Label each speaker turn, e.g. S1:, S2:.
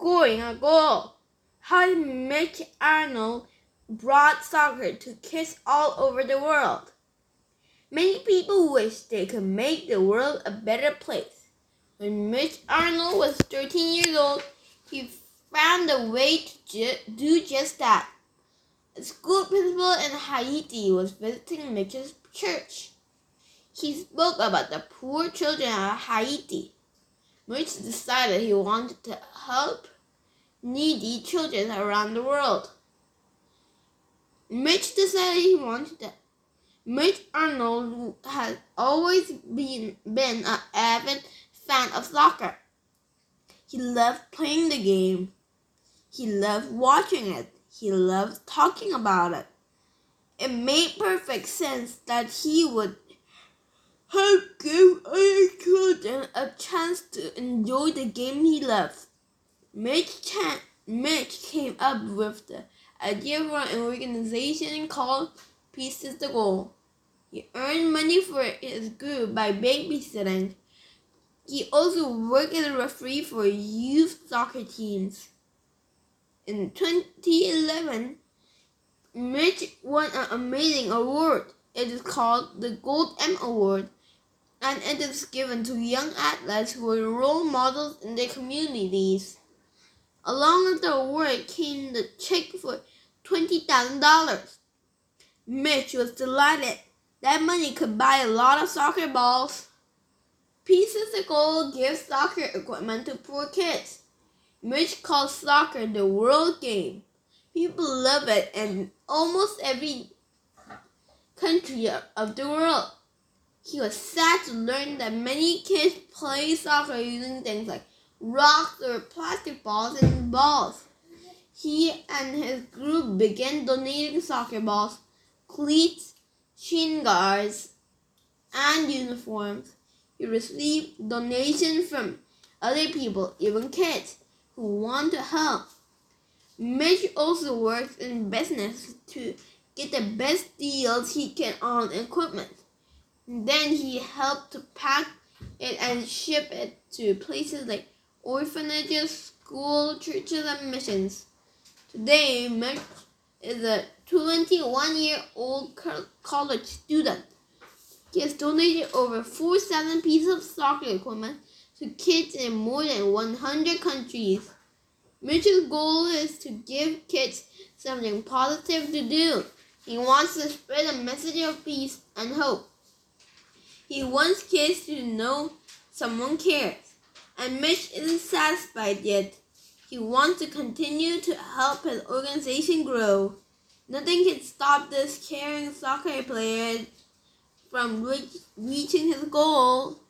S1: scoring a goal. How Mitch Arnold brought soccer to kids all over the world. Many people wish they could make the world a better place. When Mitch Arnold was 13 years old, he found a way to do just that. A school principal in Haiti was visiting Mitch's church. He spoke about the poor children of Haiti. Mitch decided he wanted to help needy children around the world. Mitch Arnold had always been an avid fan of soccer. He loved playing the game. He loved watching it. He loved talking about it. It made perfect sense that he would help give other children a chance to enjoy the game he loved. Mitch came up with the idea for an organization called Pieces to Goal. He earned money for his group by babysitting. He also worked as a referee for youth soccer teams. In 2011, Mitch won an amazing award. It is called the Gold M Award, and it is given to young athletes who are role models in their communities. Along with the award came the check for $20,000. Mitch was delighted. That money could buy a lot of soccer balls. Pieces to Goal gives soccer equipment to poor kids. Mitch calls soccer the world game. People love it in almost every country of the world. He was sad to learn that many kids play soccer using things like rocks or plastic balls and balls. He and his group began donating soccer balls, cleats, shin guards, and uniforms. He received donations from other people, even kids, who want to help. Mitch also works in business to get the best deals he can on equipment. Then he helped to pack it and ship it to places like orphanages, schools, churches, and missions. Today, Mitch is a 21-year-old college student. He has donated over 4,000 pieces of soccer equipment to kids in more than 100 countries. Mitch's goal is to give kids something positive to do. He wants to spread a message of peace and hope. He wants kids to know someone cares. And Mitch isn't satisfied yet. He wants to continue to help his organization grow. Nothing can stop this caring soccer player from reaching his goal.